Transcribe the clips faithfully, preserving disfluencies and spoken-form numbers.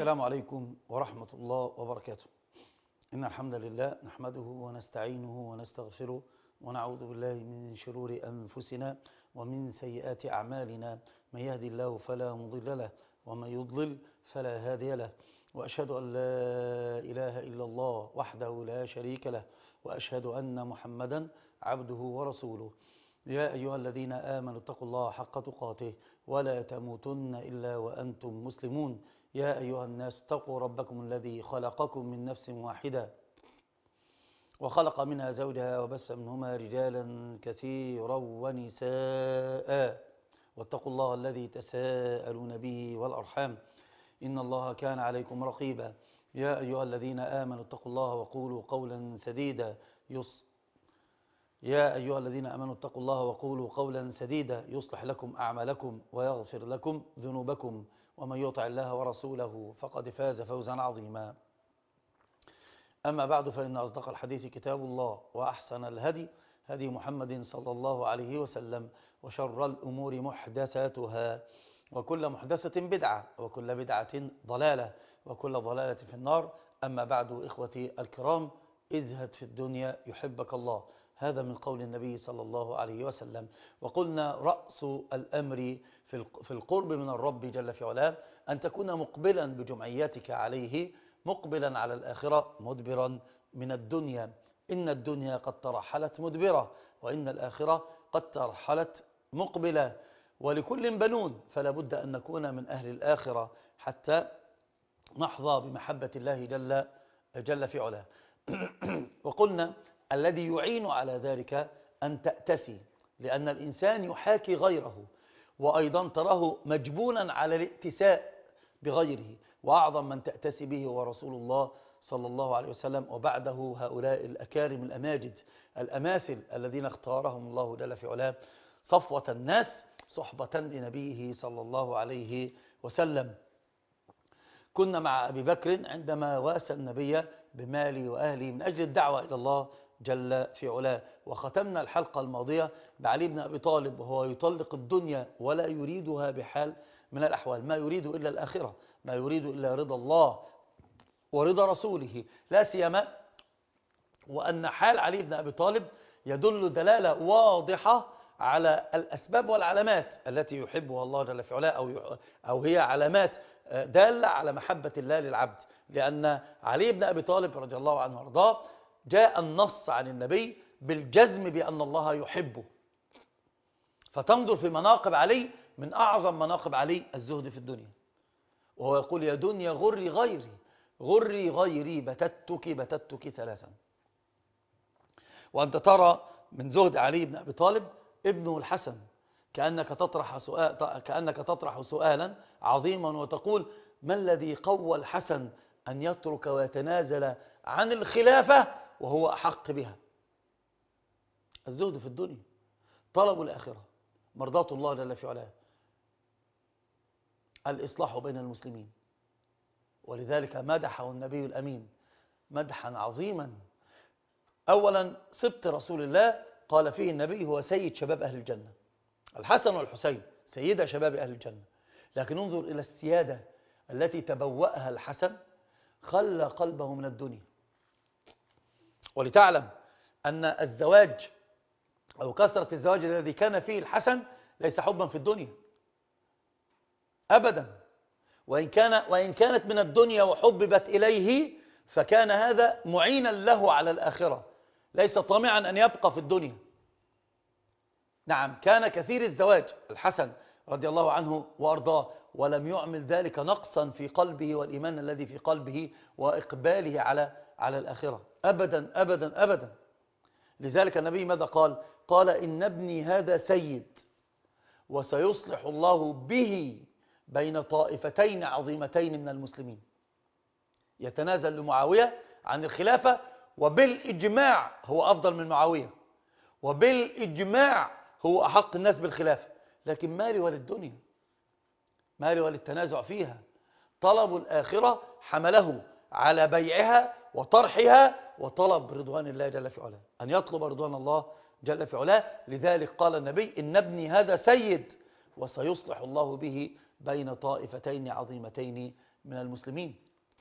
السلام عليكم ورحمة الله وبركاته. إن الحمد لله نحمده ونستعينه ونستغفره ونعوذ بالله من شرور أنفسنا ومن سيئات أعمالنا، من يهدي الله فلا مضل له ومن يضلل فلا هادي له، وأشهد أن لا إله إلا الله وحده لا شريك له، وأشهد أن محمدا عبده ورسوله. يا أيها الذين آمنوا اتقوا الله حق تقاته ولا تموتن إلا وأنتم مسلمون. يا أيها الناس اتقوا ربكم الذي خلقكم من نفس واحدة وخلق منها زوجها وبث منهما رجالا كثيرا ونساء، واتقوا الله الذي تساءلون به والأرحام إن الله كان عليكم رقيبا. يا أيها الذين آمنوا اتقوا الله وقولوا قولا سديدا يص يا أيها الذين آمنوا اتقوا الله وقولوا قولا سديدا يصلح لكم أعمالكم ويغفر لكم ذنوبكم، ومن يطع الله ورسوله فقد فاز فوزا عظيما. أما بعد، فإن أصدق الحديث كتاب الله، وأحسن الهدي هدي محمد صلى الله عليه وسلم، وشر الأمور محدثاتها، وكل محدثة بدعة، وكل بدعة ضلالة، وكل ضلالة في النار. أما بعد، إخوتي الكرام، ازهد في الدنيا يحبك الله، هذا من قول النبي صلى الله عليه وسلم. وقلنا رأس الأمر في القرب من الرب جل في علاه أن تكون مقبلا بجمعيتك عليه، مقبلا على الآخرة، مدبرا من الدنيا. إن الدنيا قد ترحلت مدبرة، وإن الآخرة قد ترحلت مقبلة، ولكل بنون، فلا بد أن نكون من أهل الآخرة حتى نحظى بمحبة الله جل, جل في علاه. وقلنا الذي يعين على ذلك أن تأتسي، لأن الإنسان يحاكي غيره، وأيضا تراه مجبونا على الائتساء بغيره، وأعظم من تأتسي به هو رسول الله صلى الله عليه وسلم، وبعده هؤلاء الأكارم الأماجد الأماثل الذين اختارهم الله جل في علاه صفوة الناس صحبة لنبيه صلى الله عليه وسلم. كنا مع أبي بكر عندما واسى النبي بماله وأهله من أجل الدعوة إلى الله جل في علاه، وختمنا الحلقة الماضية بعلي بن أبي طالب وهو يطلق الدنيا ولا يريدها بحال من الأحوال، ما يريد إلا الآخرة، ما يريد إلا رضا الله ورضا رسوله، لا سيما وأن حال علي بن أبي طالب يدل دلالة واضحة على الأسباب والعلامات التي يحبها الله جل في علاه، أو, أو هي علامات دالة على محبة الله للعبد. لأن علي بن أبي طالب رضي الله عنه وارضاه جاء النص عن النبي بالجزم بأن الله يحبه، فتنظر في مناقب علي، من أعظم مناقب علي الزهد في الدنيا، وهو يقول: يا دنيا غري غيري، غري غيري، بتتك بتتك ثلاثا. وأنت ترى من زهد علي بن أبي طالب ابنه الحسن كأنك تطرح سؤال كأنك تطرح سؤالا عظيما وتقول: ما الذي قوى الحسن أن يترك ويتنازل عن الخلافة وهو أحق بها؟ الزهد في الدنيا، طلب الآخرة، مرضاة الله جل في علاه، الإصلاح بين المسلمين. ولذلك مدحه النبي الأمين مدحا عظيما. أولا، سبط رسول الله قال فيه النبي هو سيد شباب أهل الجنة، الحسن والحسين سيد شباب أهل الجنة. لكن انظر إلى السيادة التي تبوأها الحسن، خلى قلبه من الدنيا. ولتعلم أن الزواج أو كثرة الزواج الذي كان فيه الحسن ليس حبا في الدنيا أبدا، وإن, كان وإن كانت من الدنيا وحببت إليه فكان هذا معينا له على الآخرة، ليس طامعا أن يبقى في الدنيا. نعم، كان كثير الزواج الحسن رضي الله عنه وأرضاه، ولم يعمل ذلك نقصا في قلبه والإيمان الذي في قلبه وإقباله على على الآخرة أبدا أبدا أبدا. لذلك النبي ماذا قال؟ قال: إن ابني هذا سيد، وسيصلح الله به بين طائفتين عظيمتين من المسلمين. يتنازل لمعاوية عن الخلافة، وبالإجماع هو أفضل من معاوية، وبالإجماع هو أحق الناس بالخلافة، لكن مالي وللدنيا، مالي وللتنازع فيها. طلب الآخرة حمله على بيعها وطرحها وطلب رضوان الله جل في علاه، أن يطلب رضوان الله جل في علاه. لذلك قال النبي: إن ابني هذا سيد، وسيصلح الله به بين طائفتين عظيمتين من المسلمين.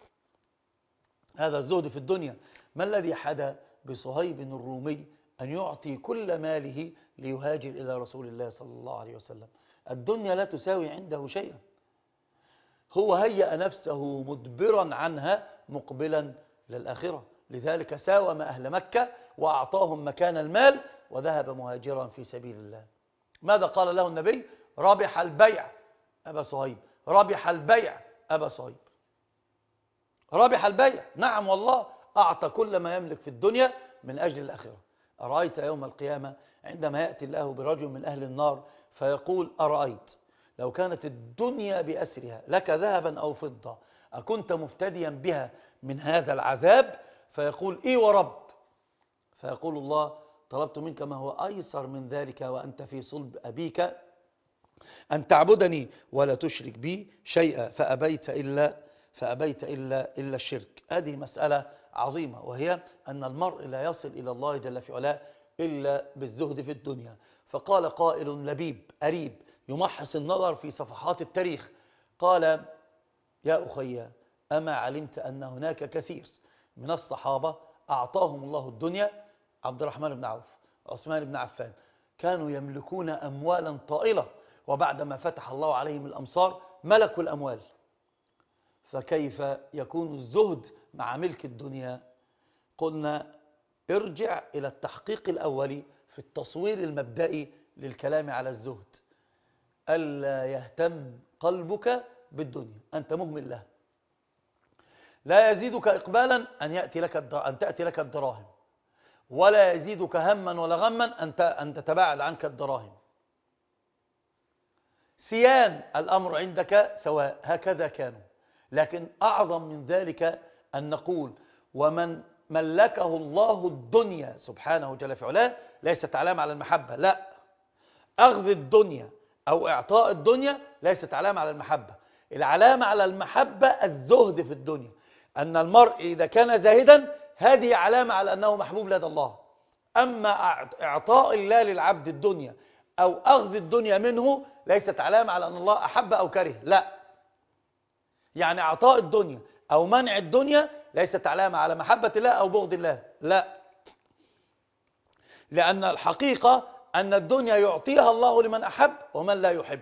هذا الزهد في الدنيا. ما الذي حدا بصهيب الرومي أن يعطي كل ماله ليهاجر إلى رسول الله صلى الله عليه وسلم؟ الدنيا لا تساوي عنده شيئا. هو هيأ نفسه مدبرا عنها مقبلا للآخرة، لذلك ساوم أهل مكة وأعطاهم مكان المال وذهب مهاجرا في سبيل الله. ماذا قال له النبي؟ ربح البيع أبا صهيب، ربح البيع أبا صهيب. ربح البيع، نعم والله، أعطى كل ما يملك في الدنيا من أجل الآخرة. أرأيت يوم القيامة عندما يأتي الله برجل من أهل النار فيقول أرأيت لو كانت الدنيا بأسرها لك ذهبا أو فضة أكنت مفتديا بها من هذا العذاب؟ فيقول إي ورب. فيقول الله طلبت منك ما هو أيسر من ذلك وأنت في صلب أبيك، أن تعبدني ولا تشرك بي شيئا، فأبيت إلا فأبيت إلا إلا الشرك. هذه مسألة عظيمة، وهي أن المرء لا يصل إلى الله جل في علاه إلا بالزهد في الدنيا. فقال قائل لبيب أريب يمحص النظر في صفحات التاريخ، قال يا أخي أما علمت أن هناك كثير من الصحابة أعطاهم الله الدنيا؟ عبد الرحمن بن عوف، عثمان بن عفان، كانوا يملكون أموالا طائلة، وبعدما فتح الله عليهم الأمصار ملكوا الأموال. فكيف يكون الزهد مع ملك الدنيا؟ قلنا ارجع إلى التحقيق الأولي في التصوير المبدئي للكلام على الزهد. ألا يهتم قلبك بالدنيا، أنت مهمل لها. لا يزيدك إقبالا أن, يأتي لك أن تأتي لك الدراهم، ولا يزيدك هما ولا غما أن تتباعد عنك الدراهم. سيان الأمر عندك سواء، هكذا كانوا. لكن أعظم من ذلك أن نقول ومن ملكه الله الدنيا سبحانه جل في علاه ليست علامة على المحبة، لا. أخذ الدنيا أو إعطاء الدنيا ليست علامة على المحبة. العلامة على المحبة الزهد في الدنيا، أن المرء إذا كان زاهدا هذه علامة على أنه محبوب لدى الله. أما إعطاء الله للعبد الدنيا أو أخذ الدنيا منه ليست علامة على أن الله أحب أو كره، لا. يعني إعطاء الدنيا أو منع الدنيا ليست علامة على محبة الله أو بغض الله، لا. لأن الحقيقة أن الدنيا يعطيها الله لمن أحب ومن لا يحب،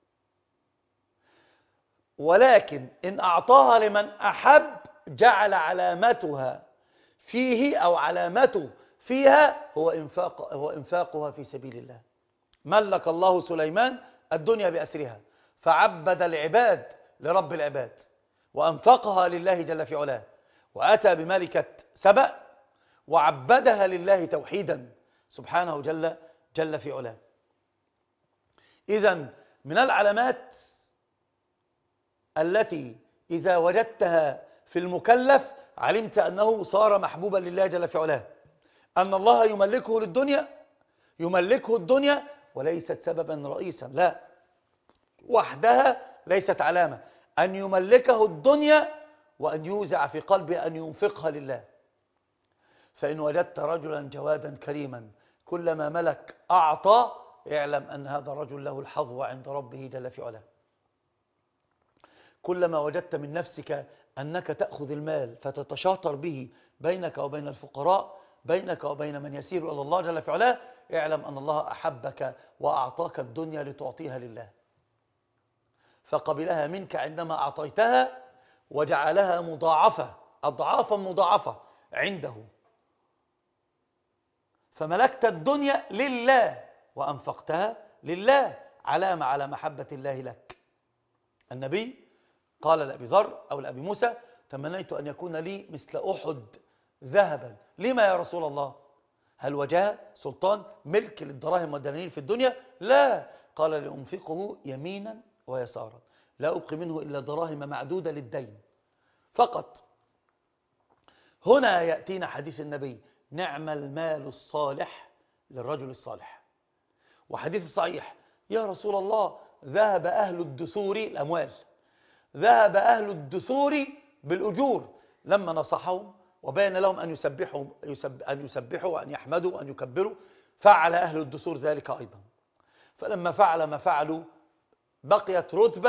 ولكن إن أعطاها لمن أحب جعل علامتها فيه أو علامته فيها هو إنفاق هو إنفاقها في سبيل الله. ملك الله سليمان الدنيا بأسرها فعبد العباد لرب العباد وأنفقها لله جل في علاه، وأتى بملكة سبأ وعبدها لله توحيدا سبحانه جل جل في علاه. إذن من العلامات التي إذا وجدتها في المكلف علمت أنه صار محبوبا لله جل في علاه، أن الله يملكه للدنيا يملكه الدنيا وليست سببا رئيسا، لا، وحدها ليست علامة. أن يملكه الدنيا وأن يوزع في قلبه أن ينفقها لله. فإن وجدت رجلا جوادا كريما كلما ملك أعطى اعلم أن هذا الرجل له الحظوة عند ربه جل في علاه. كلما وجدت من نفسك أنك تأخذ المال فتتشاطر به بينك وبين الفقراء، بينك وبين من يسير إلى الله جل في علاه، اعلم أن الله أحبك وأعطاك الدنيا لتعطيها لله، فقبلها منك عندما أعطيتها وجعلها مضاعفة أضعافا مضاعفة عنده. فملكت الدنيا لله وأنفقتها لله، علامة على محبة الله لك. النبي قال لأبي ذر أو لأبي موسى تمنيت أن يكون لي مثل أحد ذهبا. لما يا رسول الله؟ هل وجاه سلطان ملك للدراهم والدنانير في الدنيا؟ لا. قال لأنفقه يمينا ويسارا لا أبقي منه إلا دراهم معدودة للدين فقط. هنا يأتينا حديث النبي نعم المال الصالح للرجل الصالح. وحديث صحيح يا رسول الله ذهب أهل الدثور الأموال ذهب أهل الدثور بالأجور لما نصحهم وبين لهم أن يسبحوا يسب أن يسبحوا وأن يحمدوا وأن يكبروا، فعل أهل الدثور ذلك أيضا. فلما فعل ما فعلوا بقيت رتبة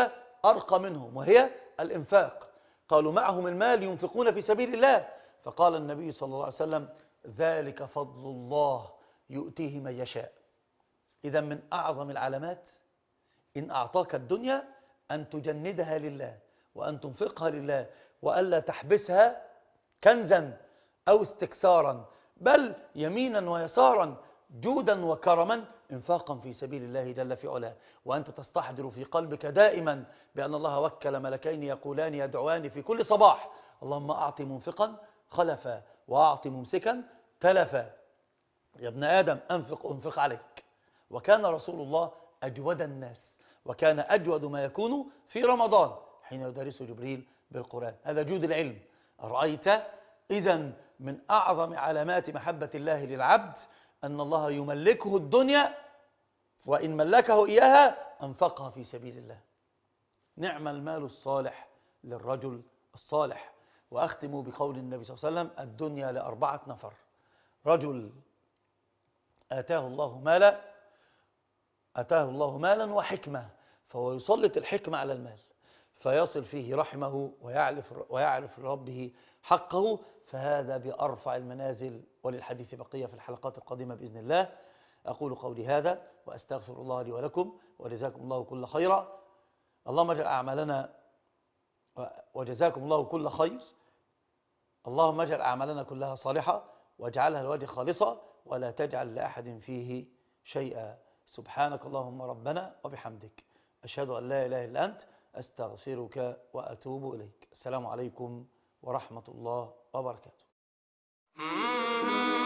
أرقى منهم، وهي الإنفاق. قالوا معهم المال ينفقون في سبيل الله، فقال النبي صلى الله عليه وسلم ذلك فضل الله يؤتيه من يشاء. إذا من أعظم العلامات إن أعطاك الدنيا أن تجندها لله، وأن تنفقها لله، وألا تحبسها كنزا أو استكثارا، بل يمينا ويسارا، جودا وكرما، انفاقا في سبيل الله جل في علاه. وأنت تستحضر في قلبك دائما بأن الله وكل ملكين يقولان يدعوان في كل صباح اللهم أعط منفقا خلفا وأعط ممسكا تلفا. يا ابن آدم أنفق أنفق عليك. وكان رسول الله أجود الناس، وكان أجود ما يكون في رمضان حين يدرس جبريل بالقرآن. هذا جود العلم. أرأيت؟ إذن من أعظم علامات محبة الله للعبد أن الله يملكه الدنيا، وإن ملكه إياها أنفقها في سبيل الله. نعم المال الصالح للرجل الصالح. وأختم بقول النبي صلى الله عليه وسلم الدنيا لأربعة نفر: رجل آتاه الله مالا آتاه الله مالا وحكمة، فهو يسلط الحكمة على المال فيصل فيه رحمه ويعرف, ويعرف لربه حقه، فهذا بأرفع المنازل. وللحديث بقية في الحلقات القادمة بإذن الله. أقول قولي هذا وأستغفر الله لي ولكم، وجزاكم الله كل خيرا. اللهم اجعل أعمالنا وجزاكم الله كل خير. اللهم اجعل أعمالنا كلها صالحة، واجعلها لوجه خالصة، ولا تجعل لأحد فيه شيئا. سبحانك اللهم ربنا وبحمدك، أشهد أن لا إله إلا أنت، أستغفرك وأتوب إليك. السلام عليكم ورحمة الله وبركاته.